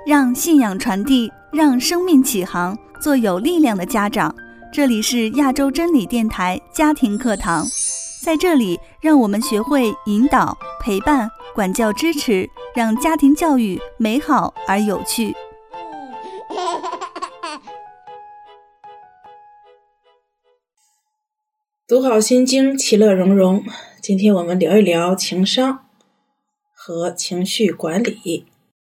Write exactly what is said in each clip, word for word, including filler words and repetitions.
让信仰传递，让生命起航，做有力量的家长。这里是亚洲真理电台家庭课堂，在这里让我们学会引导、陪伴、管教、支持，让家庭教育美好而有趣。 读好心经，其乐融融。今天我们聊一聊情商和情绪管理。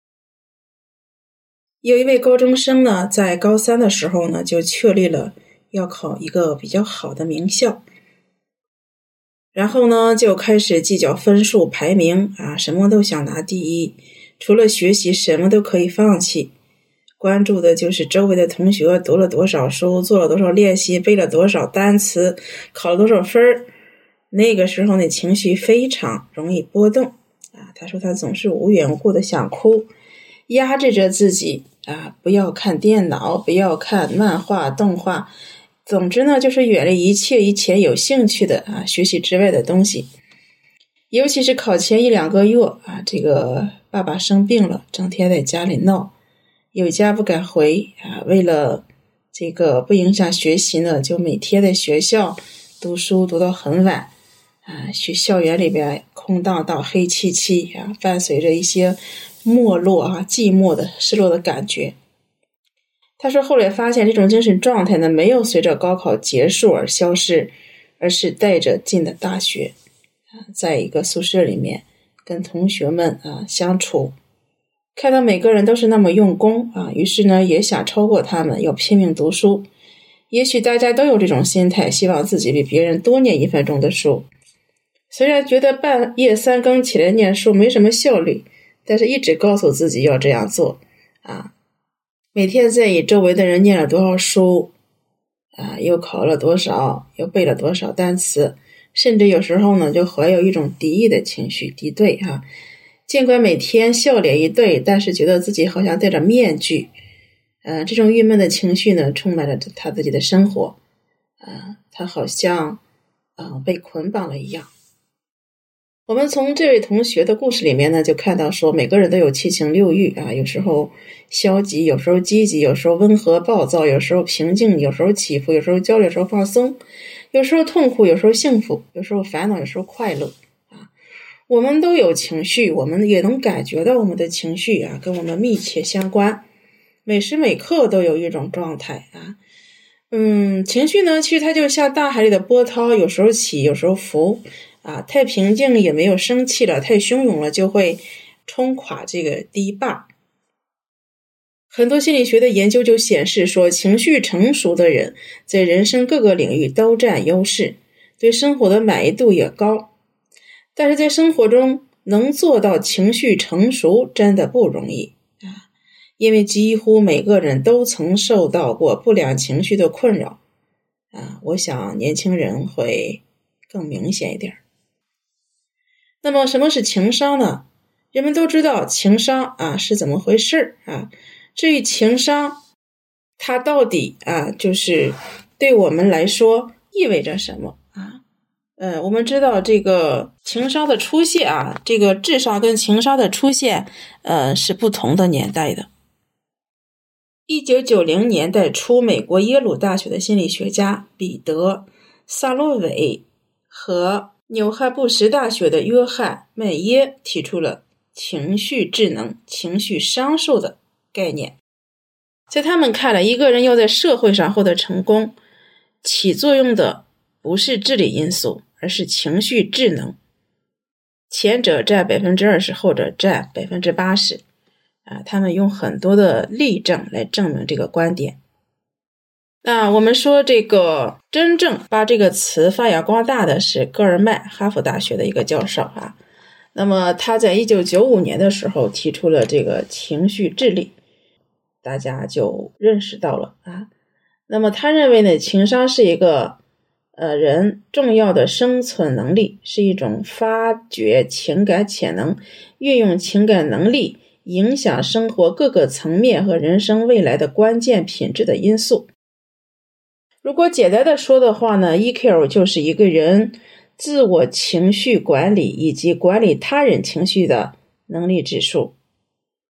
有一位高中生呢，在高三的时候呢，就确立了要考一个比较好的名校，然后呢，就开始计较分数排名啊，什么都想拿第一，除了学习什么都可以放弃，关注的就是周围的同学读了多少书，做了多少练习，背了多少单词，考了多少分儿。那个时候呢，情绪非常容易波动啊。他说他总是无缘无故的想哭，压制着自己啊，不要看电脑，不要看漫画、动画，总之呢，就是远离一切以前有兴趣的啊学习之外的东西。尤其是考前一两个月啊，这个爸爸生病了，整天在家里闹，有家不敢回啊。为了这个不影响学习呢，就每天在学校读书读到很晚啊。学校园里边空荡荡、黑漆漆啊，伴随着一些没落啊、寂寞的失落的感觉。他说后来发现这种精神状态呢，没有随着高考结束而消失，而是带着进的大学啊，在一个宿舍里面跟同学们啊相处，看到每个人都是那么用功啊，于是呢也想超过他们，要拼命读书。也许大家都有这种心态，希望自己比别人多念一分钟的书。虽然觉得半夜三更起来念书没什么效率，但是一直告诉自己要这样做啊。每天在意周围的人念了多少书啊，又考了多少，又背了多少单词，甚至有时候呢就怀有一种敌意的情绪，敌对啊。尽管每天笑脸一对，但是觉得自己好像戴着面具，呃，这种郁闷的情绪呢，充满了他自己的生活，呃，他好像呃被捆绑了一样。我们从这位同学的故事里面呢，就看到说每个人都有七情六欲啊，有时候消极，有时候积极，有时候温和暴躁，有时候平静，有时候起伏，有时候焦虑，有时候放松，有时候痛苦，有时候幸福，有时候烦恼，有时候快乐啊。我们都有情绪，我们也能感觉到我们的情绪啊跟我们密切相关，每时每刻都有一种状态啊。嗯，情绪呢，其实它就像大海里的波涛，有时候起，有时候浮啊，太平静也没有生气了，太汹涌了就会冲垮这个堤坝。很多心理学的研究就显示说，情绪成熟的人在人生各个领域都占优势，对生活的满意度也高。但是在生活中能做到情绪成熟真的不容易啊，因为几乎每个人都曾受到过不良情绪的困扰啊。我想年轻人会更明显一点。那么什么是情商呢？人们都知道情商啊是怎么回事啊。至于情商它到底啊就是对我们来说意味着什么啊？呃，我们知道这个情商的出现啊，这个智商跟情商的出现呃是不同的年代的。一九九零年代初，美国耶鲁大学的心理学家彼得·萨洛韦和纽汉布什大学的约翰·麦耶提出了情绪智能、情绪商数的概念。在他们看来，一个人要在社会上获得成功，起作用的不是智力因素，而是情绪智能。前者占 百分之二十， 后者占 百分之八十。啊，他们用很多的例证来证明这个观点。那我们说这个真正把这个词发扬光大的是戈尔曼，哈佛大学的一个教授啊。那么他在一九九五年的时候提出了这个情绪智力，大家就认识到了啊。那么他认为呢，情商是一个呃人重要的生存能力，是一种发掘情感潜能、运用情感能力影响生活各个层面和人生未来的关键品质的因素。如果简单的说的话呢， E Q 就是一个人自我情绪管理以及管理他人情绪的能力指数。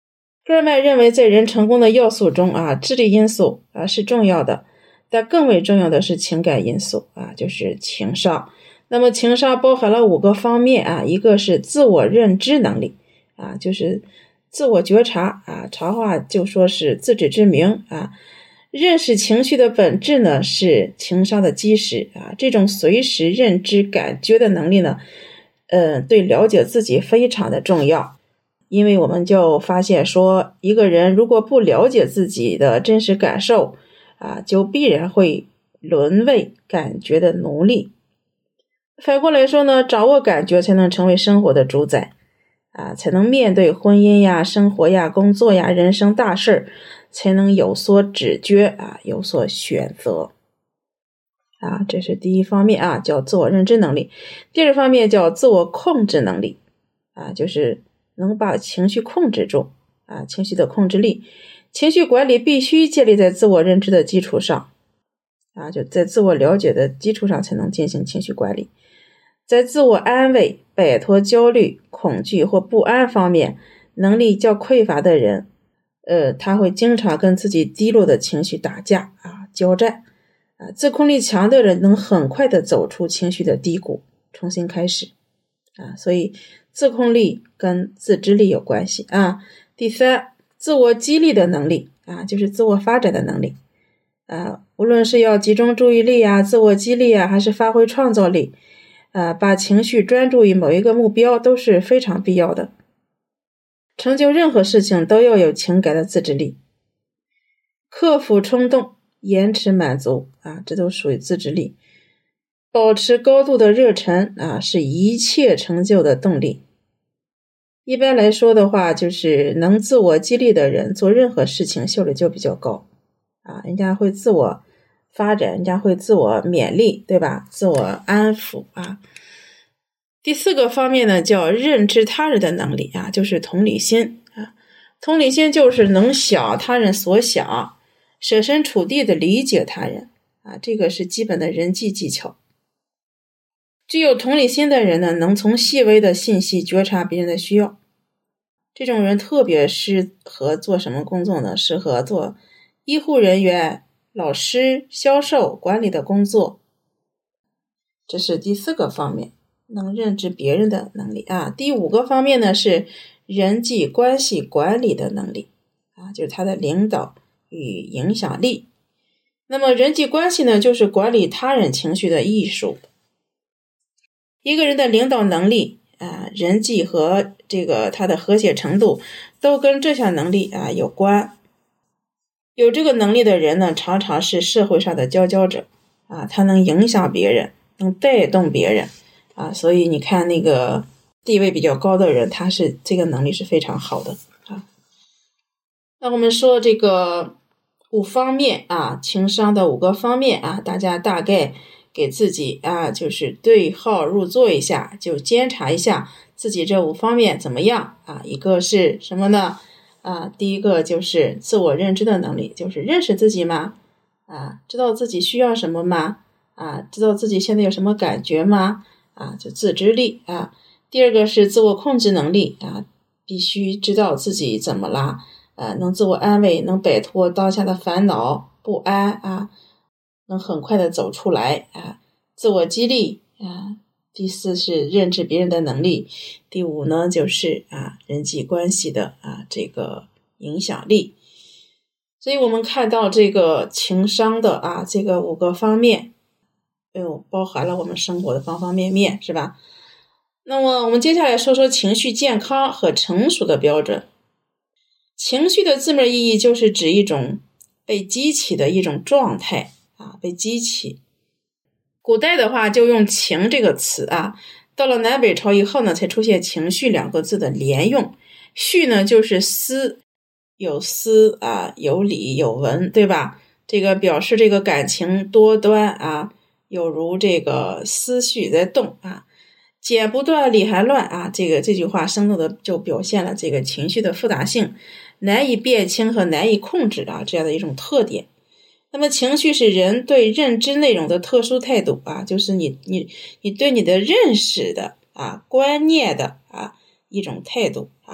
戈尔麦认为，在人成功的要素中啊，智力因素啊是重要的，但更为重要的是情感因素啊，就是情商。那么情商包含了五个方面啊，一个是自我认知能力啊，就是自我觉察啊，常话就说是自知之明啊。认识情绪的本质呢，是情商的基石啊。这种随时认知感觉的能力呢，呃，对了解自己非常的重要。因为我们就发现说，一个人如果不了解自己的真实感受啊，就必然会沦为感觉的奴隶。反过来说呢，掌握感觉才能成为生活的主宰啊，才能面对婚姻呀、生活呀、工作呀、人生大事，才能有所指觉啊，有所选择啊。这是第一方面啊，叫自我认知能力。第二方面叫自我控制能力啊，就是能把情绪控制住啊，情绪的控制力。情绪管理必须建立在自我认知的基础上啊，就在自我了解的基础上才能进行情绪管理。在自我安慰、摆脱焦虑、恐惧或不安方面，能力较匮乏的人，呃，他会经常跟自己低落的情绪打架啊、交战啊。自控力强的人能很快的走出情绪的低谷，重新开始啊。所以自控力跟自制力有关系啊。第三，自我激励的能力啊，就是自我发展的能力啊。无论是要集中注意力啊、自我激励啊，还是发挥创造力啊，把情绪专注于某一个目标都是非常必要的。成就任何事情都要有情感的自制力，克服冲动、延迟满足啊，这都属于自制力。保持高度的热忱啊，是一切成就的动力。一般来说的话，就是能自我激励的人做任何事情效率就比较高啊，人家会自我发展，人家会自我勉励，对吧？自我安抚啊。第四个方面呢，叫认知他人的能力啊，就是同理心啊。同理心就是能想他人所想，设身处地的理解他人啊，这个是基本的人际技巧。具有同理心的人呢，能从细微的信息觉察别人的需要。这种人特别适合做什么工作呢？适合做医护人员、老师、销售、管理的工作。这是第四个方面，能认知别人的能力啊。第五个方面呢，是人际关系管理的能力啊，就是他的领导与影响力。那么人际关系呢，就是管理他人情绪的艺术。一个人的领导能力啊，人际和这个他的和谐程度都跟这项能力啊有关。有这个能力的人呢，常常是社会上的佼佼者啊，他能影响别人，能带动别人啊，所以你看那个地位比较高的人，他是这个能力是非常好的啊。那我们说这个五方面啊，情商的五个方面啊，大家大概给自己啊，就是对号入座一下，就监察一下自己这五方面怎么样啊。一个是什么呢？啊，第一个就是自我认知的能力，就是认识自己吗？啊，知道自己需要什么吗？啊，知道自己现在有什么感觉吗？啊，就自制力啊。第二个是自我控制能力啊，必须知道自己怎么啦，呃，能自我安慰，能摆脱当下的烦恼不安啊，能很快的走出来啊。自我激励啊。第四是认知别人的能力，第五呢就是啊人际关系的啊这个影响力。所以我们看到这个情商的啊这个五个方面，哎呦，包含了我们生活的方方面面，是吧？那么我们接下来说说情绪健康和成熟的标准。情绪的字面意义就是指一种被激起的一种状态啊，被激起。古代的话就用情这个词啊，到了南北朝以后呢，才出现情绪两个字的连用。绪呢就是思，有思啊，有理有文，对吧？这个表示这个感情多端啊，有如这个思绪在动啊，剪不断理还乱啊，这个这句话生动的就表现了这个情绪的复杂性，难以辨清和难以控制啊这样的一种特点。那么情绪是人对认知内容的特殊态度啊，就是你你你对你的认识的啊观念的啊一种态度啊，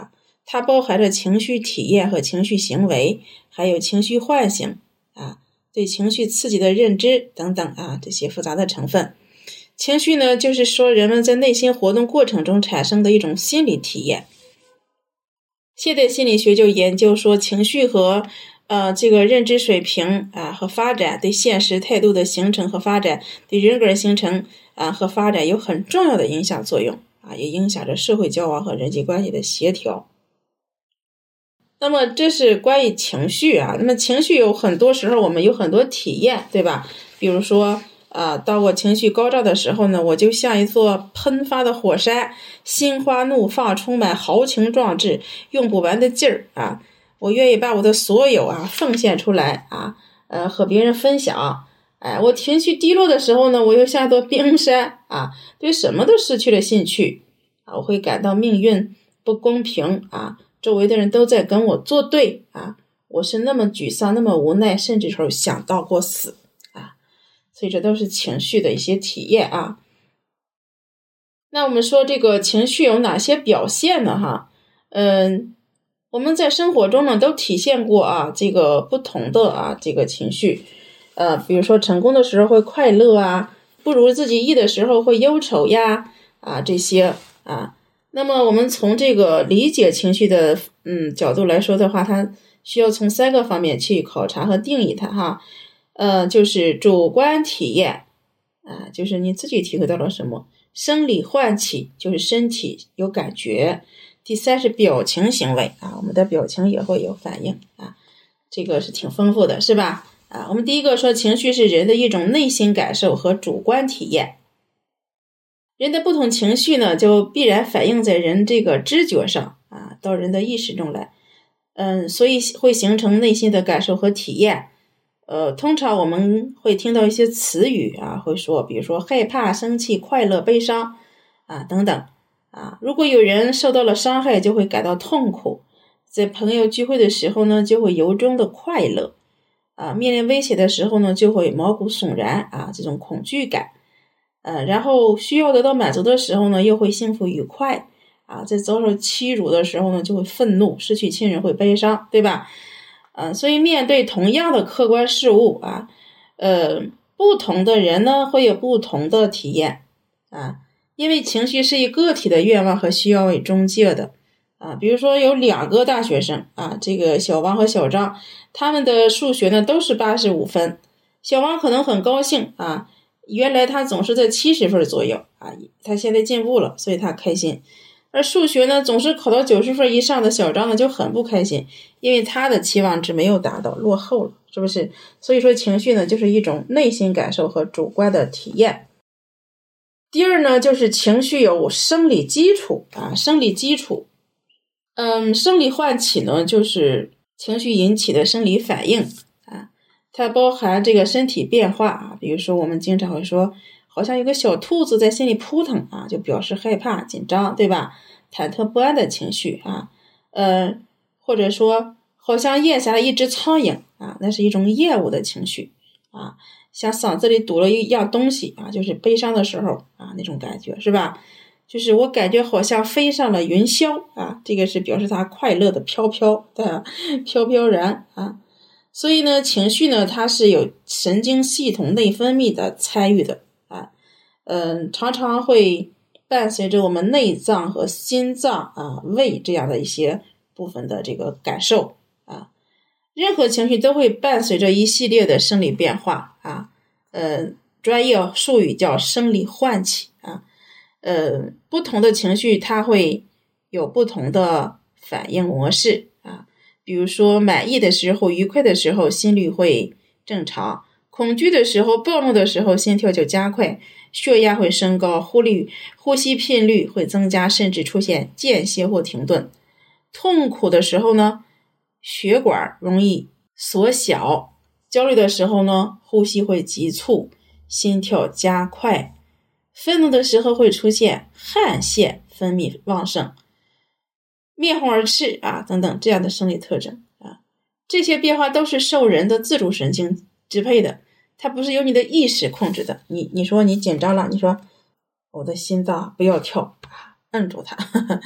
它包含着情绪体验和情绪行为，还有情绪唤醒啊，对情绪刺激的认知等等啊，这些复杂的成分。情绪呢，就是说人们在内心活动过程中产生的一种心理体验。现代心理学就研究说，情绪和呃这个认知水平啊和发展，对现实态度的形成和发展，对人格形成啊和发展有很重要的影响作用啊，也影响着社会交往和人际关系的协调。那么这是关于情绪啊，那么情绪有很多时候我们有很多体验，对吧？比如说啊，当我情绪高涨的时候呢，我就像一座喷发的火山，心花怒放，充满豪情壮志，用不完的劲儿啊！我愿意把我的所有啊奉献出来啊，呃，和别人分享。哎，我情绪低落的时候呢，我又像一座冰山啊，对什么都失去了兴趣啊，我会感到命运不公平啊，周围的人都在跟我作对啊，我是那么沮丧，那么无奈，甚至是想到过死。所以这都是情绪的一些体验啊。那我们说这个情绪有哪些表现呢？哈，嗯，我们在生活中呢都体现过啊，这个不同的啊这个情绪，呃，比如说成功的时候会快乐啊，不如自己意的时候会忧愁呀，啊这些啊。那么我们从这个理解情绪的嗯角度来说的话，它需要从三个方面去考察和定义它哈。呃，就是主观体验啊，就是你自己体会到了什么；生理唤起，就是身体有感觉；第三是表情行为啊，我们的表情也会有反应啊，这个是挺丰富的，是吧？啊，我们第一个说，情绪是人的一种内心感受和主观体验。人的不同情绪呢，就必然反映在人这个知觉上啊，到人的意识中来，嗯，所以会形成内心的感受和体验。呃，通常我们会听到一些词语啊，会说，比如说害怕、生气、快乐、悲伤啊等等啊。如果有人受到了伤害，就会感到痛苦；在朋友聚会的时候呢，就会由衷的快乐啊；面临威胁的时候呢，就会毛骨悚然啊，这种恐惧感。呃，然后需要得到满足的时候呢，又会幸福愉快啊；在遭受欺辱的时候呢，就会愤怒；失去亲人会悲伤，对吧？啊，所以面对同样的客观事物啊，呃，不同的人呢会有不同的体验啊，因为情绪是以个体的愿望和需要为中介的啊。比如说有两个大学生啊，这个小王和小张，他们的数学呢都是八十五分，小王可能很高兴啊，原来他总是在七十分左右啊，他现在进步了，所以他开心。而数学呢，总是考到九十分以上的小张呢就很不开心，因为他的期望值没有达到，落后了，是不是？所以说情绪呢，就是一种内心感受和主观的体验。第二呢，就是情绪有生理基础啊，生理基础。嗯，生理唤起呢，就是情绪引起的生理反应啊，它包含这个身体变化啊，比如说我们经常会说，好像有个小兔子在心里扑腾啊，就表示害怕、紧张，对吧？忐忑不安的情绪啊，呃，或者说好像咽下了一只苍蝇啊，那是一种厌恶的情绪啊，像嗓子里堵了一样东西啊，就是悲伤的时候啊那种感觉，是吧？就是我感觉好像飞上了云霄啊，这个是表示他快乐的飘飘的飘飘然啊。所以呢，情绪呢，它是有神经系统内分泌的参与的啊，嗯，常常会伴随着我们内脏和心脏啊、胃这样的一些部分的这个感受啊。任何情绪都会伴随着一系列的生理变化啊，呃，专业术语叫生理唤起啊。呃，不同的情绪它会有不同的反应模式啊。比如说满意的时候、愉快的时候，心率会正常；恐惧的时候、暴怒的时候，心跳就加快，血压会升高，呼率、呼吸频率会增加，甚至出现间歇或停顿。痛苦的时候呢，血管容易缩小；焦虑的时候呢，呼吸会急促，心跳加快；愤怒的时候会出现汗腺分泌旺盛，面红耳赤啊等等这样的生理特征啊。这些变化都是受人的自主神经支配的，它不是由你的意识控制的。你你说你紧张了，你说我的心脏不要跳啊，摁住它，呵呵，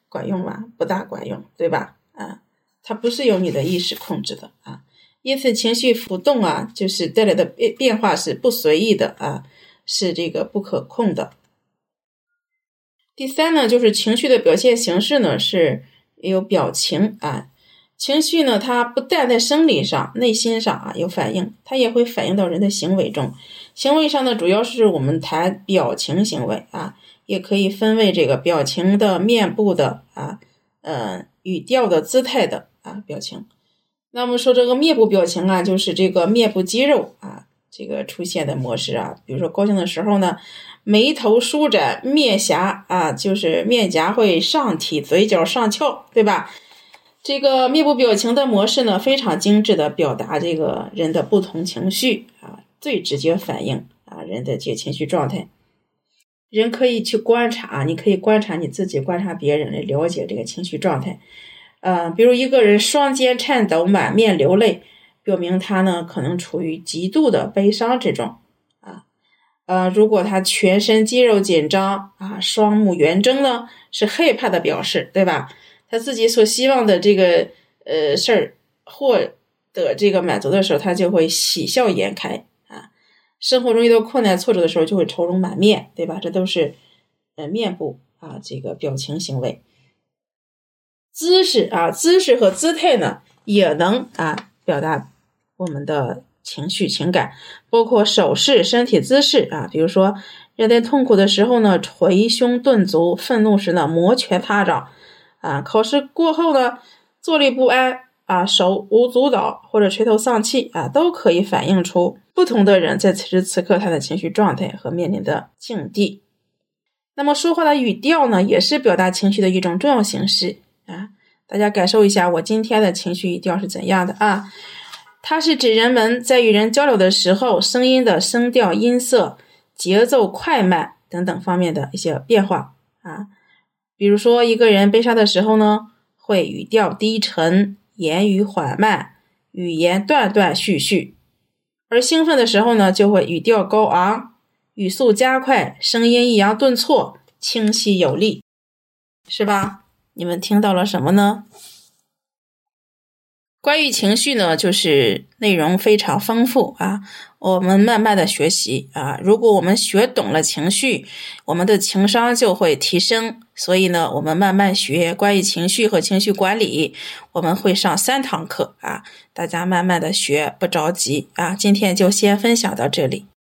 管用吗？不大管用，对吧？啊，它不是由你的意识控制的啊。因此情绪浮动啊，就是带来的变变化是不随意的啊，是这个不可控的。第三呢，就是情绪的表现形式呢是有表情啊。情绪呢，它不但在生理上、内心上啊有反应，它也会反映到人的行为中。行为上呢，主要是我们谈表情行为啊，也可以分为这个表情的、面部的啊、呃语调的、姿态的啊表情。那么说这个面部表情啊，就是这个面部肌肉啊这个出现的模式啊。比如说高兴的时候呢，眉头舒展，面颊啊就是面颊会上提，嘴角上翘，对吧？这个面部表情的模式呢，非常精致的表达这个人的不同情绪啊，最直接反映啊人的这情绪状态。人可以去观察，你可以观察你自己，观察别人，来了解这个情绪状态。呃，比如一个人双肩颤抖，满面流泪，表明他呢可能处于极度的悲伤之中啊。呃，如果他全身肌肉紧张啊，双目圆睁呢，是害怕的表示，对吧？他自己所希望的这个呃事儿获得这个满足的时候，他就会喜笑颜开啊。生活中遇到困难挫折的时候，就会愁容满面，对吧？这都是呃面部啊这个表情行为。姿势啊，姿势和姿态呢，也能啊表达我们的情绪情感，包括手势、身体姿势啊。比如说，人在痛苦的时候呢，捶胸顿足；愤怒时呢，摩拳擦掌。啊，考试过后呢，坐立不安啊，手舞足蹈或者垂头丧气啊，都可以反映出不同的人在此时此刻他的情绪状态和面临的境地。那么说话的语调呢，也是表达情绪的一种重要形式啊。大家感受一下我今天的情绪语调是怎样的啊？它是指人们在与人交流的时候，声音的声调、音色、节奏快慢等等方面的一些变化啊。比如说一个人悲伤的时候呢，会语调低沉，言语缓慢，语言断断续续；而兴奋的时候呢，就会语调高昂，语速加快，声音抑扬顿挫，清晰有力，是吧？你们听到了什么呢？关于情绪呢，就是内容非常丰富啊，我们慢慢的学习啊。如果我们学懂了情绪，我们的情商就会提升。所以呢，我们慢慢学关于情绪和情绪管理，我们会上三堂课啊，大家慢慢的学，不着急啊。今天就先分享到这里。